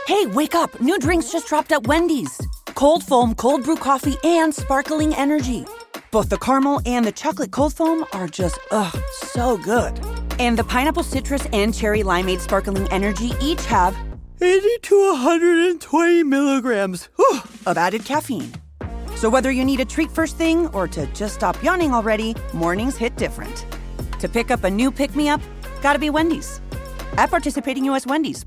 Hey, wake up! New drinks just dropped at Wendy's. Cold foam, cold brew coffee, and sparkling energy. Both the caramel and the chocolate cold foam are just, so good. And the pineapple citrus and cherry limeade sparkling energy each have 80 to 120 milligrams of added caffeine. So whether you need a treat first thing or to just stop yawning already, mornings hit different. To pick up a new pick-me-up, gotta be Wendy's. At participating U.S. Wendy's.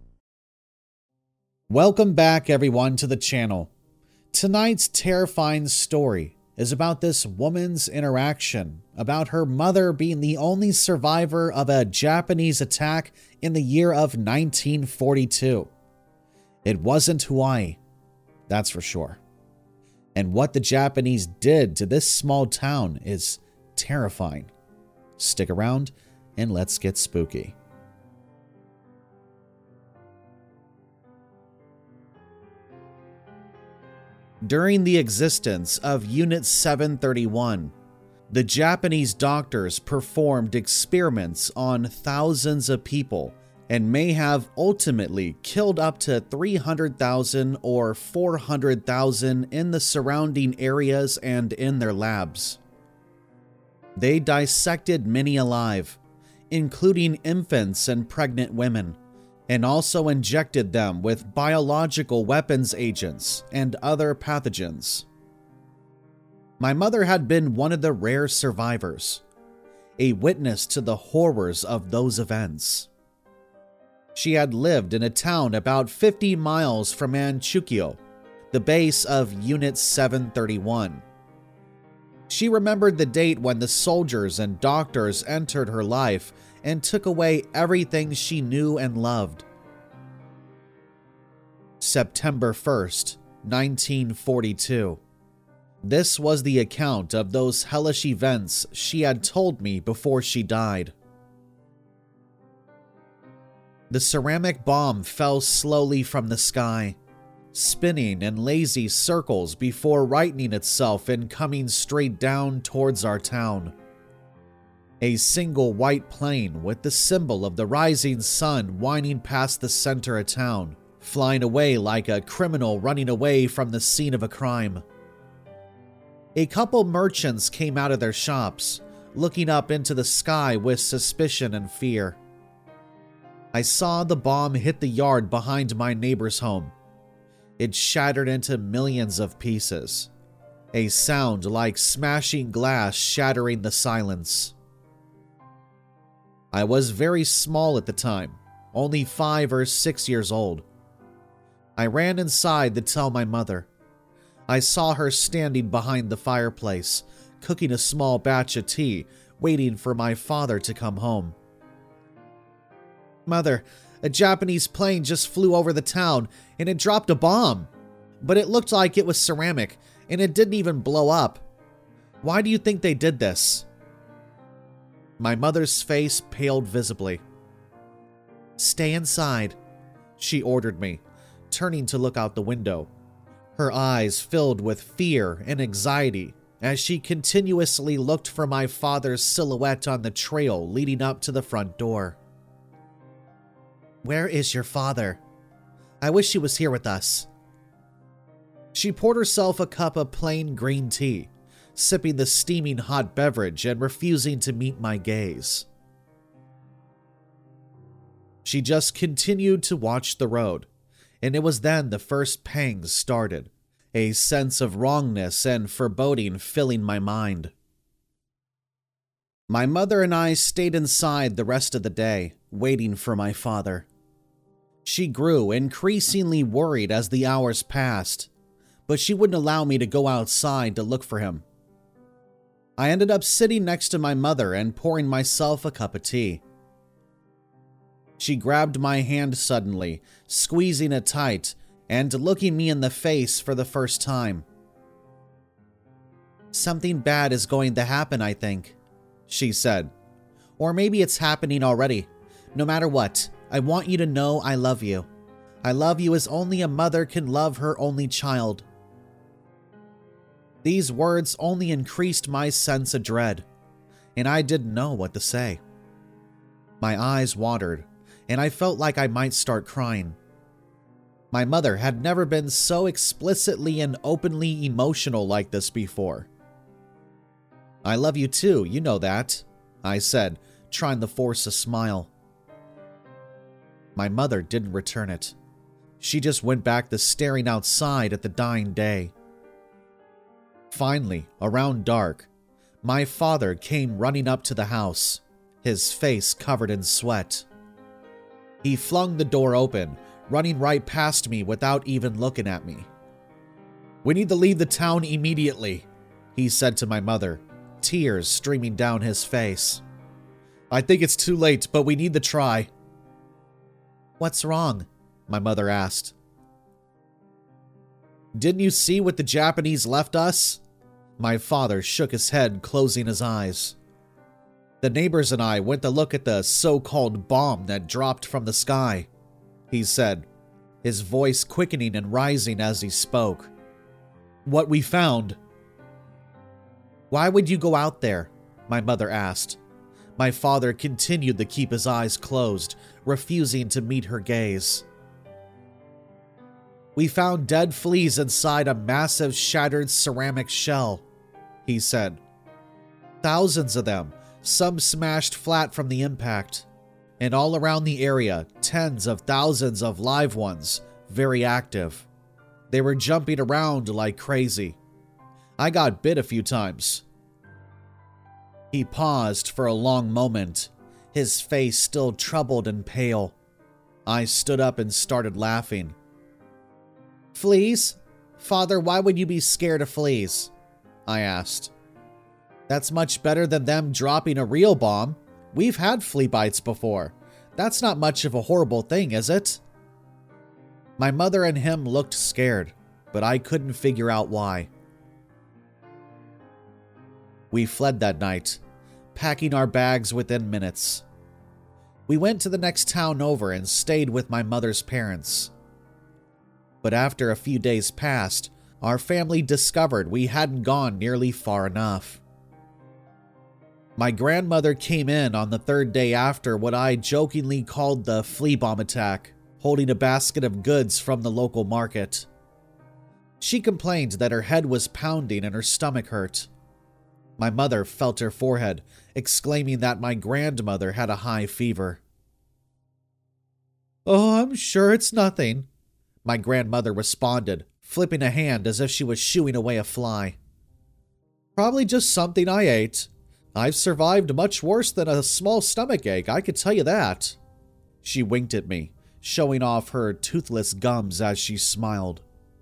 Welcome back, everyone, to the channel. Tonight's terrifying story is about this woman's interaction, about her mother being the only survivor of a Japanese attack in the year of 1942. It wasn't Hawaii, that's for sure. And what the Japanese did to this small town is terrifying. Stick around and let's get spooky. During the existence of Unit 731, the Japanese doctors performed experiments on thousands of people and may have ultimately killed up to 300,000 or 400,000 in the surrounding areas and in their labs. They dissected many alive, including infants and pregnant women, and also injected them with biological weapons agents and other pathogens. My mother had been one of the rare survivors, a witness to the horrors of those events. She had lived in a town about 50 miles from Manchukuo, the base of Unit 731. She remembered the date when the soldiers and doctors entered her life and took away everything she knew and loved. September 1st, 1942. This was the account of those hellish events she had told me before she died. The ceramic bomb fell slowly from the sky, spinning in lazy circles before rightening itself and coming straight down towards our town. A single white plane with the symbol of the rising sun winding past the center of town, flying away like a criminal running away from the scene of a crime. A couple merchants came out of their shops, looking up into the sky with suspicion and fear. I saw the bomb hit the yard behind my neighbor's home. It shattered into millions of pieces, a sound like smashing glass shattering the silence. I was very small at the time, only 5 or 6 years old. I ran inside to tell my mother. I saw her standing behind the fireplace, cooking a small batch of tea, waiting for my father to come home. "Mother, a Japanese plane just flew over the town and it dropped a bomb. But it looked like it was ceramic and it didn't even blow up. Why do you think they did this?" My mother's face paled visibly. "Stay inside," she ordered me, turning to look out the window. Her eyes filled with fear and anxiety as she continuously looked for my father's silhouette on the trail leading up to the front door. "Where is your father? I wish he was here with us." She poured herself a cup of plain green tea, sipping the steaming hot beverage and refusing to meet my gaze. She just continued to watch the road, and it was then the first pangs started, a sense of wrongness and foreboding filling my mind. My mother and I stayed inside the rest of the day, waiting for my father. She grew increasingly worried as the hours passed, but she wouldn't allow me to go outside to look for him. I ended up sitting next to my mother and pouring myself a cup of tea. She grabbed my hand suddenly, squeezing it tight, and looking me in the face for the first time. "Something bad is going to happen, I think," she said. "Or maybe it's happening already. No matter what, I want you to know I love you. I love you as only a mother can love her only child." These words only increased my sense of dread, and I didn't know what to say. My eyes watered, and I felt like I might start crying. My mother had never been so explicitly and openly emotional like this before. "I love you too, you know that," I said, trying to force a smile. My mother didn't return it. She just went back to staring outside at the dying day. Finally, around dark, my father came running up to the house, his face covered in sweat. He flung the door open, running right past me without even looking at me. "We need to leave the town immediately," he said to my mother, tears streaming down his face. "I think it's too late, but we need to try." "What's wrong?" my mother asked. "Didn't you see what the Japanese left us?" My father shook his head, closing his eyes. "The neighbors and I went to look at the so-called bomb that dropped from the sky," he said, his voice quickening and rising as he spoke. "What we found..." "Why would you go out there?" my mother asked. My father continued to keep his eyes closed, refusing to meet her gaze. "We found dead fleas inside a massive shattered ceramic shell," he said. "Thousands of them, some smashed flat from the impact. And all around the area, tens of thousands of live ones, very active. They were jumping around like crazy. I got bit a few times." He paused for a long moment, his face still troubled and pale. I stood up and started laughing. "Fleas? Father, why would you be scared of fleas?" I asked. "That's much better than them dropping a real bomb. We've had flea bites before. That's not much of a horrible thing, is it?" My mother and him looked scared, but I couldn't figure out why. We fled that night, packing our bags within minutes. We went to the next town over and stayed with my mother's parents. But after a few days passed, our family discovered we hadn't gone nearly far enough. My grandmother came in on the third day after what I jokingly called the flea bomb attack, holding a basket of goods from the local market. She complained that her head was pounding and her stomach hurt. My mother felt her forehead, exclaiming that my grandmother had a high fever. "Oh, I'm sure it's nothing," my grandmother responded, flipping a hand as if she was shooing away a fly. "Probably just something I ate. I've survived much worse than a small stomach ache, I could tell you that." She winked at me, showing off her toothless gums as she smiled.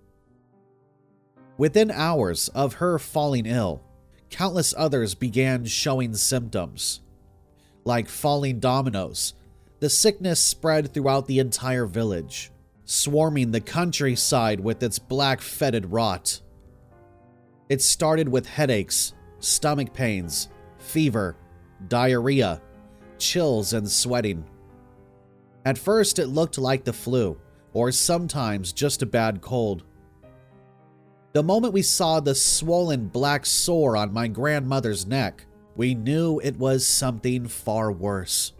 Within hours of her falling ill, countless others began showing symptoms. Like falling dominoes, the sickness spread throughout the entire village, swarming the countryside with its black fetid rot. It started with headaches, stomach pains, fever, diarrhea, chills, and sweating. At first, it looked like the flu, or sometimes just a bad cold. The moment we saw the swollen black sore on my grandmother's neck, we knew it was something far worse.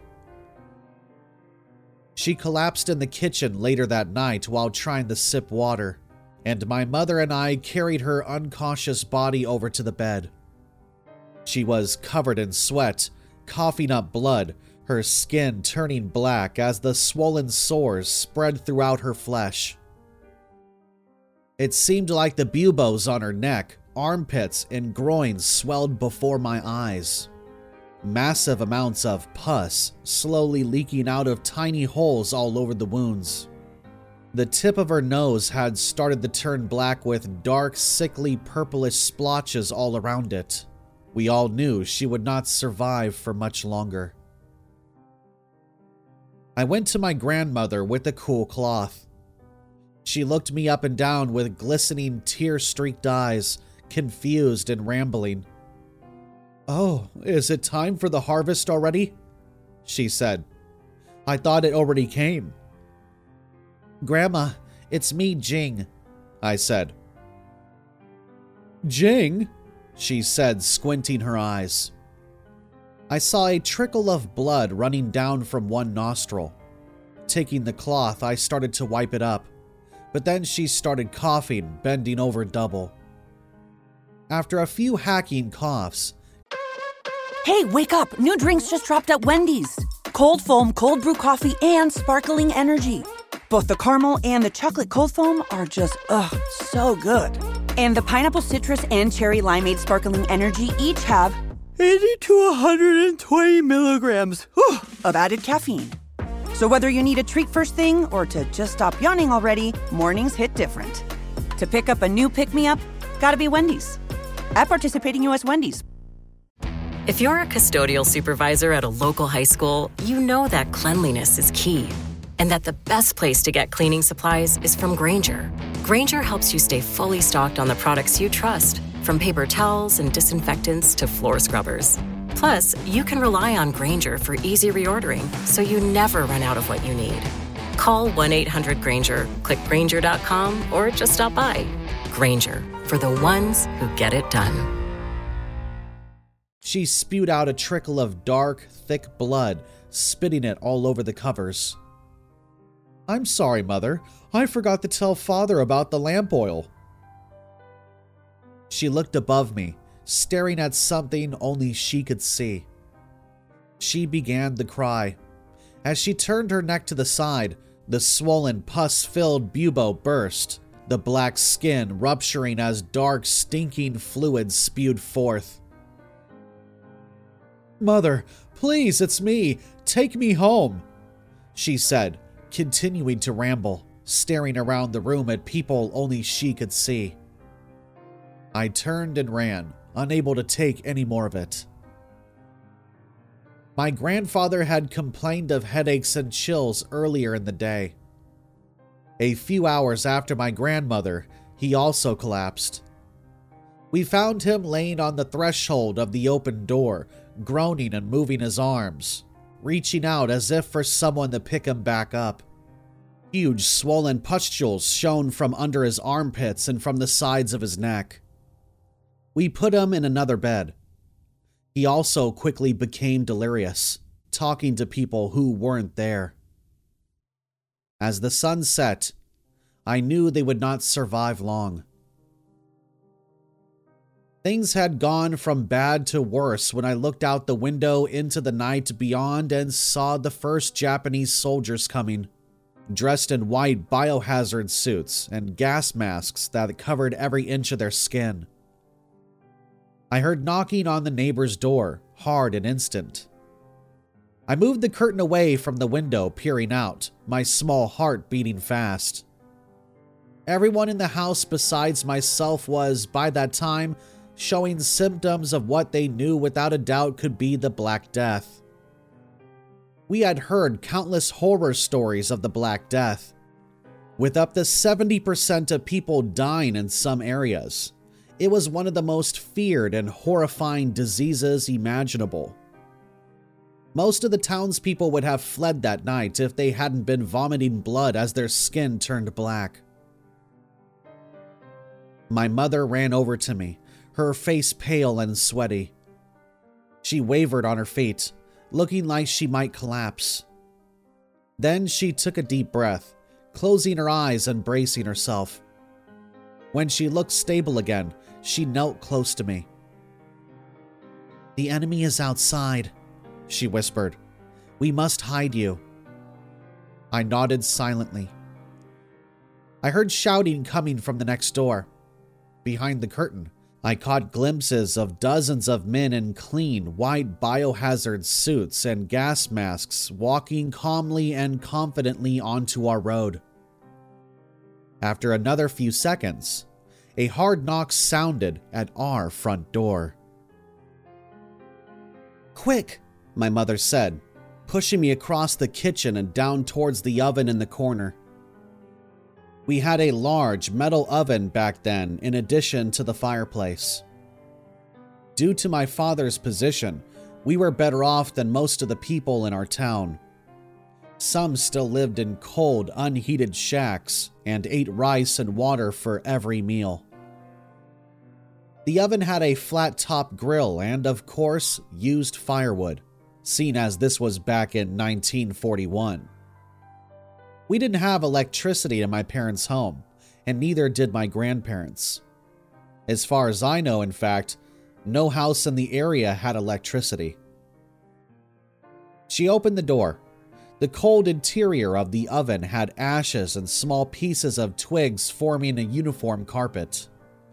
She collapsed in the kitchen later that night while trying to sip water, and my mother and I carried her unconscious body over to the bed. She was covered in sweat, coughing up blood, her skin turning black as the swollen sores spread throughout her flesh. It seemed like the buboes on her neck, armpits, and groin swelled before my eyes. Massive amounts of pus slowly leaking out of tiny holes all over the wounds. The tip of her nose had started to turn black with dark, sickly purplish splotches all around it. We all knew she would not survive for much longer. I went to my grandmother with a cool cloth. She looked me up and down with glistening, tear-streaked eyes, confused and rambling. "Oh, is it time for the harvest already?" she said. "I thought it already came." "Grandma, it's me, Jing," I said. "Jing?" she said, squinting her eyes. I saw a trickle of blood running down from one nostril. Taking the cloth, I started to wipe it up, but then she started coughing, bending over double. After a few hacking coughs, Hey, wake up! New drinks just dropped at Wendy's. Cold foam, cold brew coffee, and sparkling energy. Both the caramel and the chocolate cold foam are just, so good. And the pineapple citrus and cherry limeade sparkling energy each have 80 to 120 milligrams of added caffeine. So whether you need a treat first thing or to just stop yawning already, mornings hit different. To pick up a new pick-me-up, gotta be Wendy's. At participating U.S. Wendy's. If you're a custodial supervisor at a local high school, you know that cleanliness is key, and that the best place to get cleaning supplies is from Grainger. Grainger helps you stay fully stocked on the products you trust, from paper towels and disinfectants to floor scrubbers. Plus, you can rely on Grainger for easy reordering, so you never run out of what you need. Call 1-800-GRAINGER, click Grainger.com, or just stop by. Grainger, for the ones who get it done. she spewed out a trickle of dark, thick blood, spitting it all over the covers. "I'm sorry, Mother. I forgot to tell Father about the lamp oil." She looked above me, staring at something only she could see. She began to cry. As she turned her neck to the side, the swollen, pus-filled bubo burst, the black skin rupturing as dark, stinking fluid spewed forth. "Mother, please, it's me. Take me home," she said, continuing to ramble, staring around the room at people only she could see. I turned and ran, unable to take any more of it. My grandfather had complained of headaches and chills earlier in the day. A few hours after my grandmother, he also collapsed. We found him laying on the threshold of the open door, groaning and moving his arms, reaching out as if for someone to pick him back up. Huge swollen pustules shone from under his armpits and from the sides of his neck. We put him in another bed. He also quickly became delirious, talking to people who weren't there. As the sun set, I knew they would not survive long. Things had gone from bad to worse when I looked out the window into the night beyond and saw the first Japanese soldiers coming, dressed in white biohazard suits and gas masks that covered every inch of their skin. I heard knocking on the neighbor's door, hard and instant. I moved the curtain away from the window, peering out, my small heart beating fast. Everyone in the house besides myself was, by that time, showing symptoms of what they knew without a doubt could be the Black Death. We had heard countless horror stories of the Black Death, with up to 70% of people dying in some areas. It was one of the most feared and horrifying diseases imaginable. Most of the townspeople would have fled that night if they hadn't been vomiting blood as their skin turned black. My mother ran over to me, her face pale and sweaty. She wavered on her feet, looking like she might collapse. Then she took a deep breath, closing her eyes and bracing herself. When she looked stable again, she knelt close to me. "The enemy is outside," she whispered. "We must hide you." I nodded silently. I heard shouting coming from the next door. Behind the curtain, I caught glimpses of dozens of men in clean, white biohazard suits and gas masks walking calmly and confidently onto our road. After another few seconds, a hard knock sounded at our front door. "Quick," my mother said, pushing me across the kitchen and down towards the oven in the corner. We had a large metal oven back then in addition to the fireplace. Due to my father's position, we were better off than most of the people in our town. Some still lived in cold, unheated shacks and ate rice and water for every meal. The oven had a flat-top grill and, of course, used firewood, seeing as this was back in 1941. We didn't have electricity in my parents' home, and neither did my grandparents. As far as I know, in fact, no house in the area had electricity. She opened the door. The cold interior of the oven had ashes and small pieces of twigs forming a uniform carpet.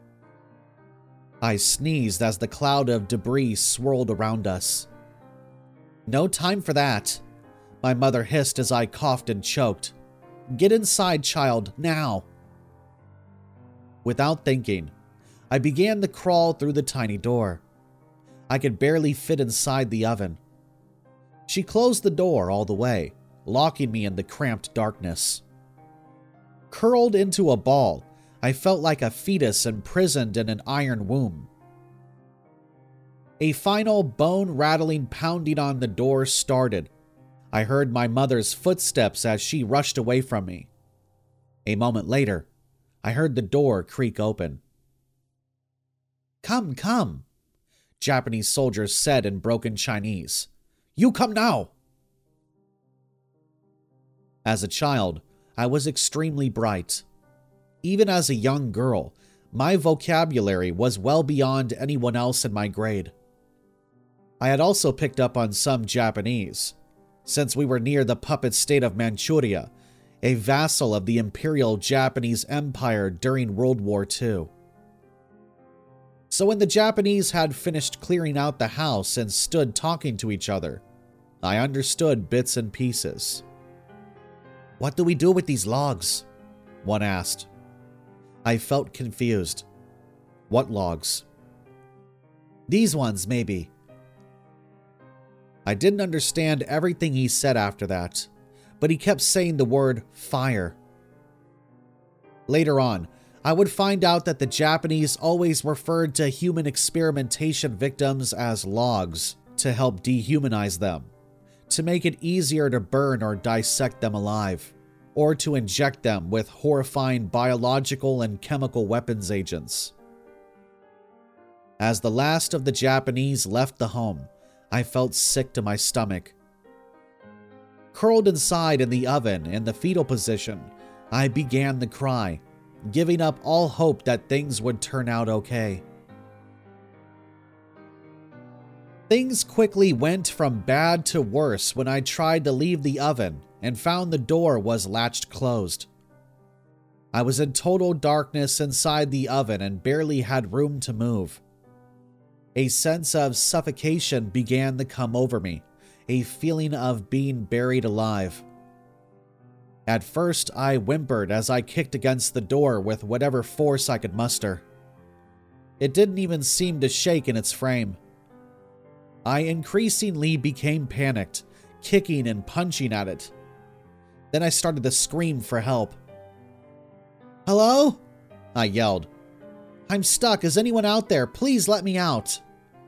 I sneezed as the cloud of debris swirled around us. "No time for that," my mother hissed as I coughed and choked. "Get inside, child, now." Without thinking, I began to crawl through the tiny door. I could barely fit inside the oven. She closed the door all the way, locking me in the cramped darkness. Curled into a ball, I felt like a fetus imprisoned in an iron womb. A final bone-rattling pounding on the door started. I heard my mother's footsteps as she rushed away from me. A moment later, I heard the door creak open. "Come, come," Japanese soldiers said in broken Chinese. "You come now." As a child, I was extremely bright. Even as a young girl, my vocabulary was well beyond anyone else in my grade. I had also picked up on some Japanese, since we were near the puppet state of Manchuria, a vassal of the Imperial Japanese Empire during World War II. So when the Japanese had finished clearing out the house and stood talking to each other, I understood bits and pieces. "What do we do with these logs?" one asked. I felt confused. "What logs?" "These ones, maybe." I didn't understand everything he said after that, but he kept saying the word fire. Later on, I would find out that the Japanese always referred to human experimentation victims as logs to help dehumanize them, to make it easier to burn or dissect them alive, or to inject them with horrifying biological and chemical weapons agents. As the last of the Japanese left the home, I felt sick to my stomach. Curled inside in the oven in the fetal position, I began to cry, giving up all hope that things would turn out okay. Things quickly went from bad to worse when I tried to leave the oven and found the door was latched closed. I was in total darkness inside the oven and barely had room to move. A sense of suffocation began to come over me, a feeling of being buried alive. At first, I whimpered as I kicked against the door with whatever force I could muster. It didn't even seem to shake in its frame. I increasingly became panicked, kicking and punching at it. Then I started to scream for help. "Hello?" I yelled. "I'm stuck. Is anyone out there? Please let me out."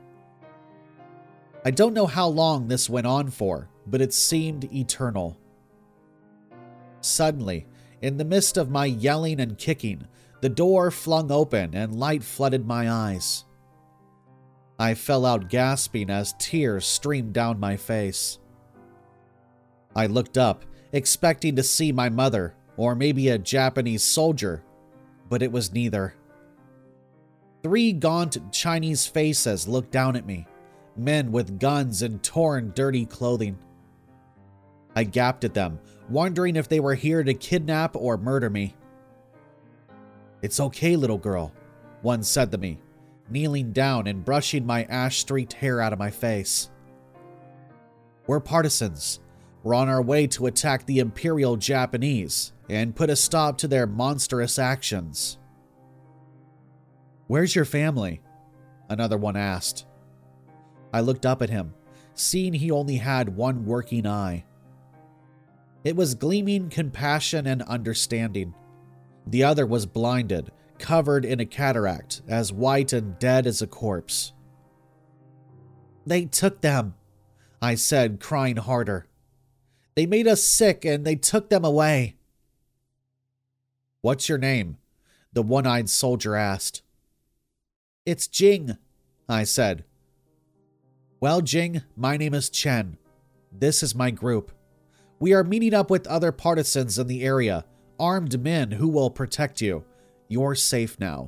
I don't know how long this went on for, but it seemed eternal. Suddenly, in the midst of my yelling and kicking, the door flung open and light flooded my eyes. I fell out gasping as tears streamed down my face. I looked up, expecting to see my mother, or maybe a Japanese soldier, but it was neither. 3 gaunt Chinese faces looked down at me, men with guns and torn, dirty clothing. I gaped at them, wondering if they were here to kidnap or murder me. "It's okay, little girl," one said to me, kneeling down and brushing my ash-streaked hair out of my face. "We're partisans. We're on our way to attack the Imperial Japanese and put a stop to their monstrous actions." "Where's your family?" another one asked. I looked up at him, seeing he only had one working eye. It was gleaming compassion and understanding. The other was blinded, covered in a cataract, as white and dead as a corpse. "They took them," I said, crying harder. "They made us sick and they took them away." "What's your name?" the one-eyed soldier asked. "It's Jing," I said. "Well, Jing, my name is Chen. This is my group. We are meeting up with other partisans in the area, armed men who will protect you. You're safe now."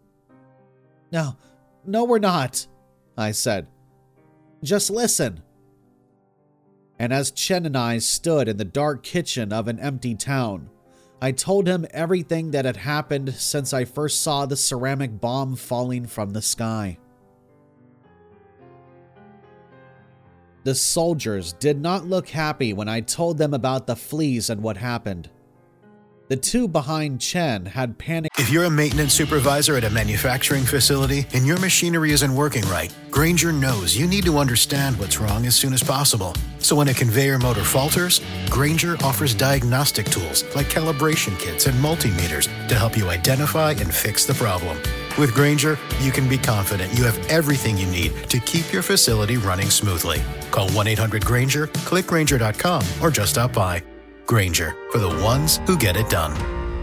No, we're not," I said. "Just listen." And as Chen and I stood in the dark kitchen of an empty town, I told him everything that had happened since I first saw the ceramic bomb falling from the sky. The soldiers did not look happy when I told them about the fleas and what happened. The two behind Chen had panicked. If you're a maintenance supervisor at a manufacturing facility and your machinery isn't working right, Grainger knows you need to understand what's wrong as soon as possible. So when a conveyor motor falters, Grainger offers diagnostic tools like calibration kits and multimeters to help you identify and fix the problem. With Grainger, you can be confident you have everything you need to keep your facility running smoothly. Call 1-800-GRAINGER, click Grainger.com, or just stop by. Grainger, for the ones who get it done.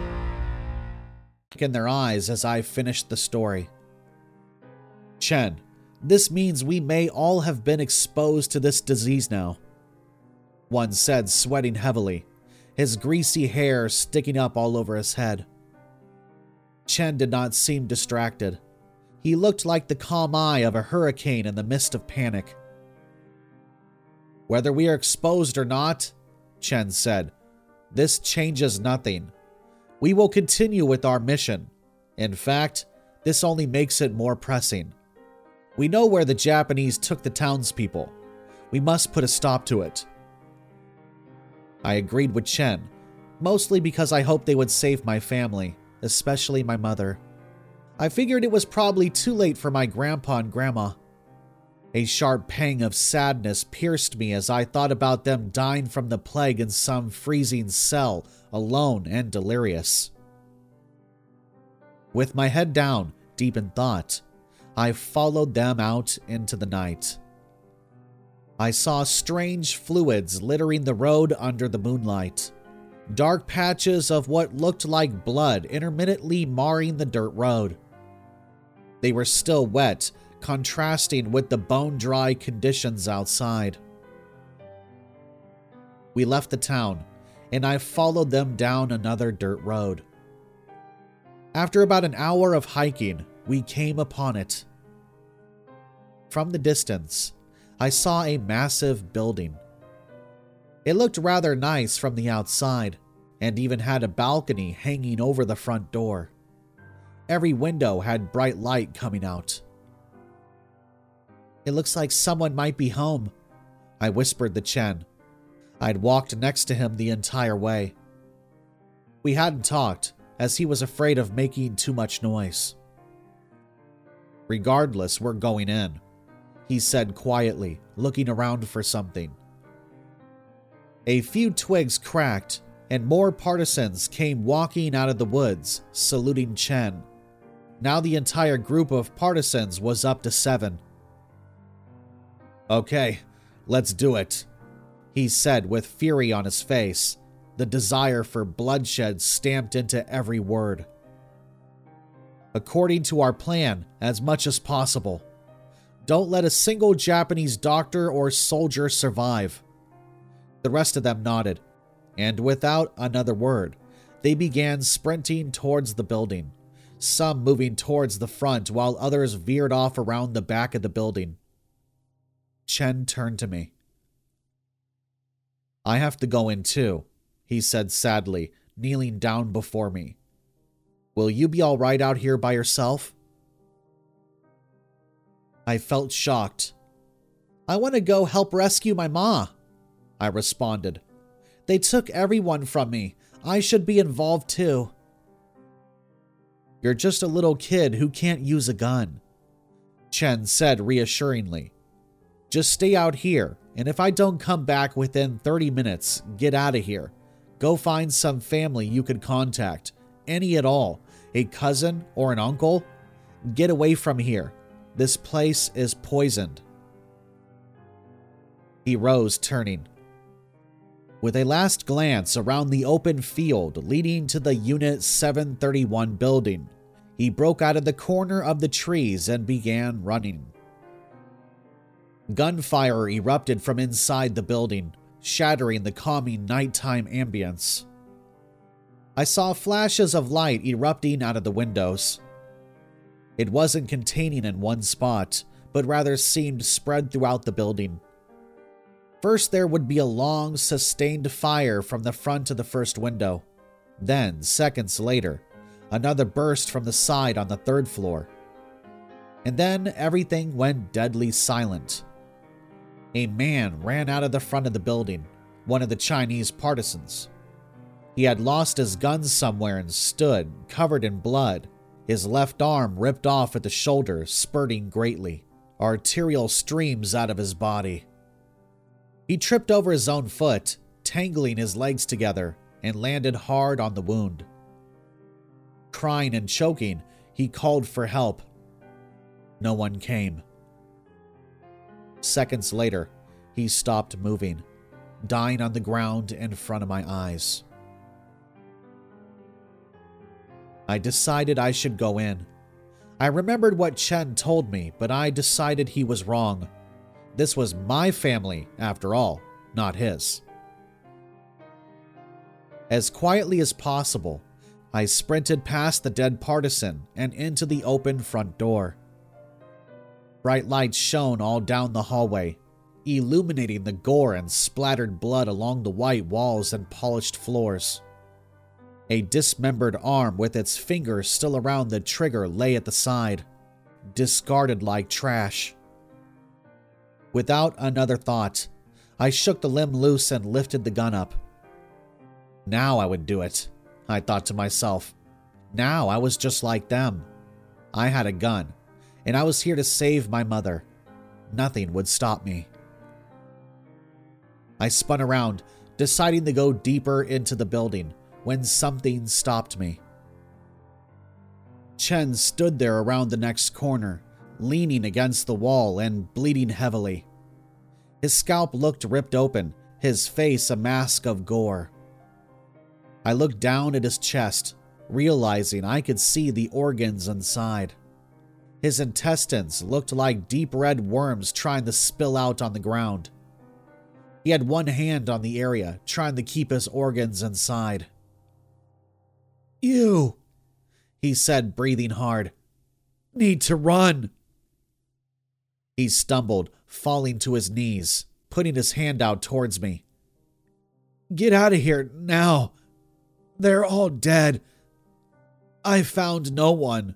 In their eyes as I finished the story. "Chen, this means we may all have been exposed to this disease now," one said, sweating heavily, his greasy hair sticking up all over his head. Chen did not seem distracted. He looked like the calm eye of a hurricane in the midst of panic. "Whether we are exposed or not," Chen said, "this changes nothing. We will continue with our mission. In fact, this only makes it more pressing. We know where the Japanese took the townspeople. We must put a stop to it." I agreed with Chen, mostly because I hoped they would save my family, especially my mother. I figured it was probably too late for my grandpa and grandma. A sharp pang of sadness pierced me as I thought about them dying from the plague in some freezing cell, alone and delirious. With my head down, deep in thought, I followed them out into the night. I saw strange fluids littering the road under the moonlight. Dark patches of what looked like blood intermittently marring the dirt road. They were still wet, contrasting with the bone-dry conditions outside. We left the town, and I followed them down another dirt road. After about an hour of hiking, we came upon it. From the distance, I saw a massive building. It looked rather nice from the outside, and even had a balcony hanging over the front door. Every window had bright light coming out. "It looks like someone might be home," I whispered to Chen. I'd walked next to him the entire way. We hadn't talked, as he was afraid of making too much noise. "Regardless, we're going in," he said quietly, looking around for something. A few twigs cracked, and more partisans came walking out of the woods, saluting Chen. Now the entire group of partisans was up to 7. "Okay, let's do it," he said with fury on his face, the desire for bloodshed stamped into every word. "According to our plan, as much as possible. Don't let a single Japanese doctor or soldier survive." The rest of them nodded, and without another word, they began sprinting towards the building, some moving towards the front while others veered off around the back of the building. Chen turned to me. "I have to go in too," he said sadly, kneeling down before me. "Will you be all right out here by yourself?" I felt shocked. "I want to go help rescue my ma," I responded. "They took everyone from me. I should be involved too." "You're just a little kid who can't use a gun," Chen said reassuringly. "Just stay out here, and if I don't come back within 30 minutes, get out of here. Go find some family you could contact, any at all, a cousin or an uncle. Get away from here. This place is poisoned." He rose, turning. With a last glance around the open field leading to the Unit 731 building, he broke out of the corner of the trees and began running. Gunfire erupted from inside the building, shattering the calming nighttime ambience. I saw flashes of light erupting out of the windows. It wasn't containing in one spot, but rather seemed spread throughout the building. First, there would be a long, sustained fire from the front of the first window. Then, seconds later, another burst from the side on the third floor. And then everything went deadly silent. A man ran out of the front of the building, one of the Chinese partisans. He had lost his gun somewhere and stood, covered in blood, his left arm ripped off at the shoulder, spurting greatly, arterial streams out of his body. He tripped over his own foot, tangling his legs together, and landed hard on the wound. Crying and choking, he called for help. No one came. Seconds later, he stopped moving, dying on the ground in front of my eyes. I decided I should go in. I remembered what Chen told me, but I decided he was wrong. This was my family, after all, not his. As quietly as possible, I sprinted past the dead partisan and into the open front door. Bright lights shone all down the hallway, illuminating the gore and splattered blood along the white walls and polished floors. A dismembered arm with its fingers still around the trigger lay at the side, discarded like trash. Without another thought, I shook the limb loose and lifted the gun up. Now I would do it, I thought to myself. Now I was just like them. I had a gun, and I was here to save my mother. Nothing would stop me. I spun around, deciding to go deeper into the building, when something stopped me. Chen stood there around the next corner, leaning against the wall and bleeding heavily. His scalp looked ripped open, his face a mask of gore. I looked down at his chest, realizing I could see the organs inside. His intestines looked like deep red worms trying to spill out on the ground. He had one hand on the area, trying to keep his organs inside. "You," he said, breathing hard, "need to run." He stumbled, falling to his knees, putting his hand out towards me. "Get out of here now. They're all dead. I found no one."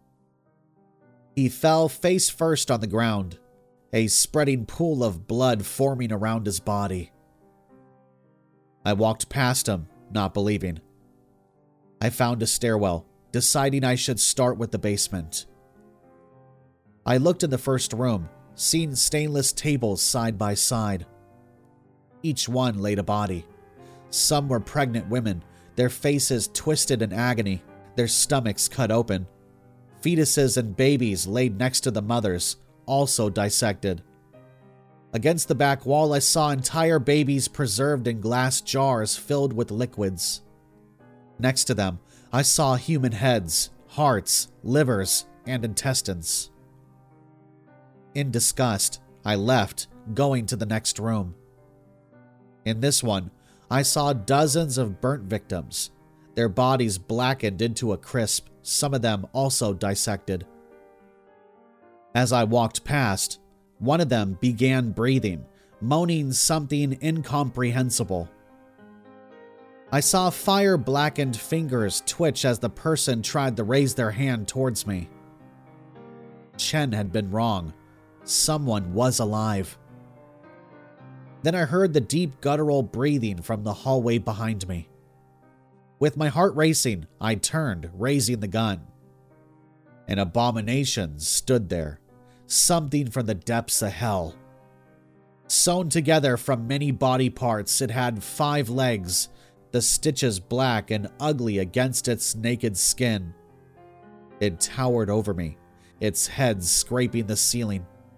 He fell face first on the ground, a spreading pool of blood forming around his body. I walked past him, not believing. I found a stairwell, deciding I should start with the basement. I looked in the first room, seeing stainless tables side by side. Each one laid a body. Some were pregnant women, their faces twisted in agony, their stomachs cut open. Fetuses and babies laid next to the mothers, also dissected. Against the back wall, I saw entire babies preserved in glass jars filled with liquids. Next to them, I saw human heads, hearts, livers, and intestines. In disgust, I left, going to the next room. In this one, I saw dozens of burnt victims, their bodies blackened into a crisp, some of them also dissected. As I walked past, one of them began breathing, moaning something incomprehensible. I saw fire-blackened fingers twitch as the person tried to raise their hand towards me. Chen had been wrong. Someone was alive. Then I heard the deep guttural breathing from the hallway behind me. With my heart racing, I turned, raising the gun. An abomination stood there, something from the depths of hell. Sewn together from many body parts, it had 5 legs, the stitches black and ugly against its naked skin. It towered over me, its head scraping the ceiling.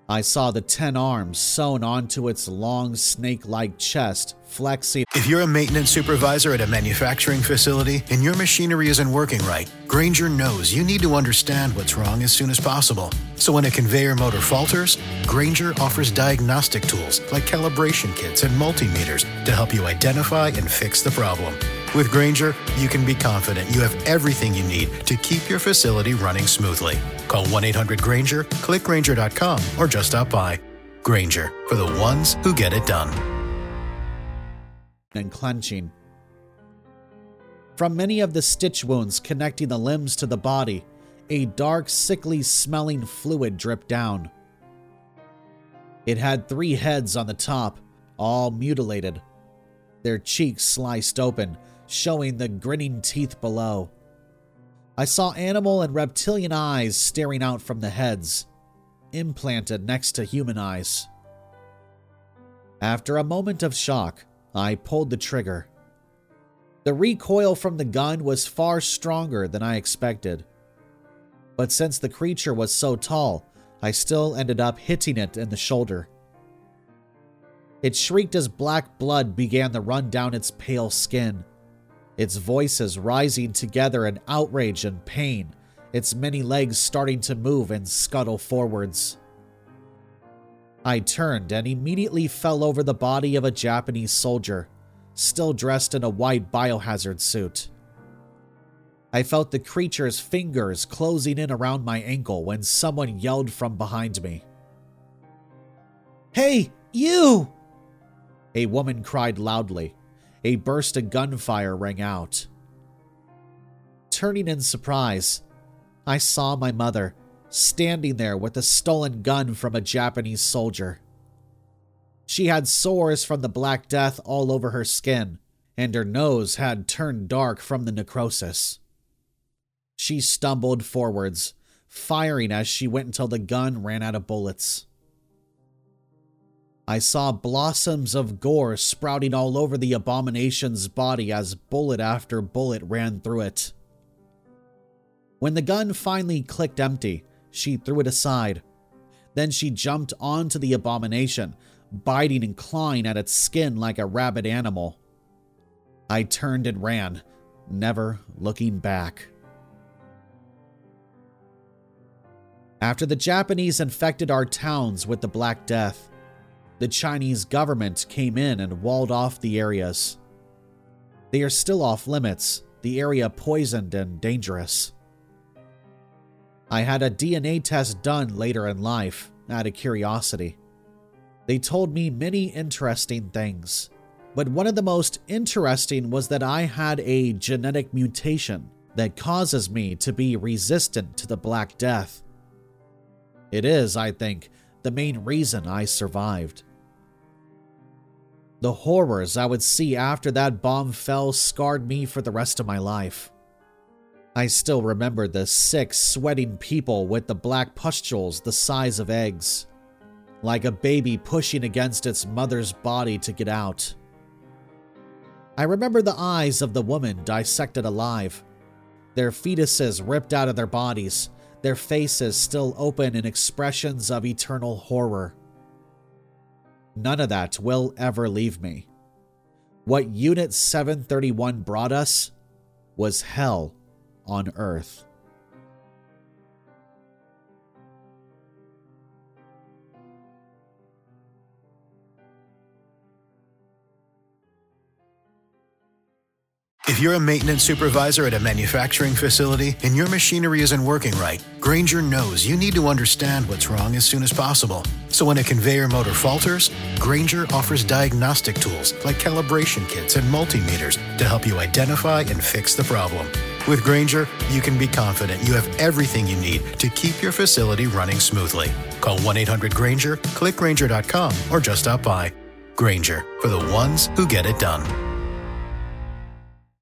I saw the 10 arms sewn onto its long snake-like chest, flexing. If you're a maintenance supervisor at a manufacturing facility and your machinery isn't working right, Grainger knows you need to understand what's wrong as soon as possible. So when a conveyor motor falters, Grainger offers diagnostic tools like calibration kits and multimeters to help you identify and fix the problem. With Grainger, you can be confident you have everything you need to keep your facility running smoothly. Call 1-800-GRAINGER, click Grainger.com, or just stop by. Grainger, for the ones who get it done. And clenching. From many of the stitch wounds connecting the limbs to the body, a dark, sickly-smelling fluid dripped down. It had 3 heads on the top, all mutilated, their cheeks sliced open, showing the grinning teeth below. I saw animal and reptilian eyes staring out from the heads, implanted next to human eyes. After a moment of shock, I pulled the trigger. The recoil from the gun was far stronger than I expected. But since the creature was so tall, I still ended up hitting it in the shoulder. It shrieked as black blood began to run down its pale skin, its voices rising together in outrage and pain, its many legs starting to move and scuttle forwards. I turned and immediately fell over the body of a Japanese soldier, still dressed in a white biohazard suit. I felt the creature's fingers closing in around my ankle when someone yelled from behind me. "Hey, you!" A woman cried loudly. A burst of gunfire rang out. Turning in surprise, I saw my mother standing there with a stolen gun from a Japanese soldier. She had sores from the Black Death all over her skin, and her nose had turned dark from the necrosis. She stumbled forwards, firing as she went until the gun ran out of bullets. I saw blossoms of gore sprouting all over the abomination's body as bullet after bullet ran through it. When the gun finally clicked empty, she threw it aside. Then she jumped onto the abomination, biting and clawing at its skin like a rabid animal. I turned and ran, never looking back. After the Japanese infected our towns with the Black Death, the Chinese government came in and walled off the areas. They are still off limits, the area poisoned and dangerous. I had a DNA test done later in life, out of curiosity. They told me many interesting things, but one of the most interesting was that I had a genetic mutation that causes me to be resistant to the Black Death. It is, I think, the main reason I survived. The horrors I would see after that bomb fell scarred me for the rest of my life. I still remember the sick, sweating people with the black pustules the size of eggs, like a baby pushing against its mother's body to get out. I remember the eyes of the woman dissected alive, their fetuses ripped out of their bodies, their faces still open in expressions of eternal horror. None of that will ever leave me. What Unit 731 brought us was hell on Earth. If you're a maintenance supervisor at a manufacturing facility and your machinery isn't working right, Grainger knows you need to understand what's wrong as soon as possible. So when a conveyor motor falters, Grainger offers diagnostic tools like calibration kits and multimeters to help you identify and fix the problem. With Grainger, you can be confident you have everything you need to keep your facility running smoothly. Call 1-800-GRAINGER, click Grainger.com, or just stop by. Grainger, for the ones who get it done.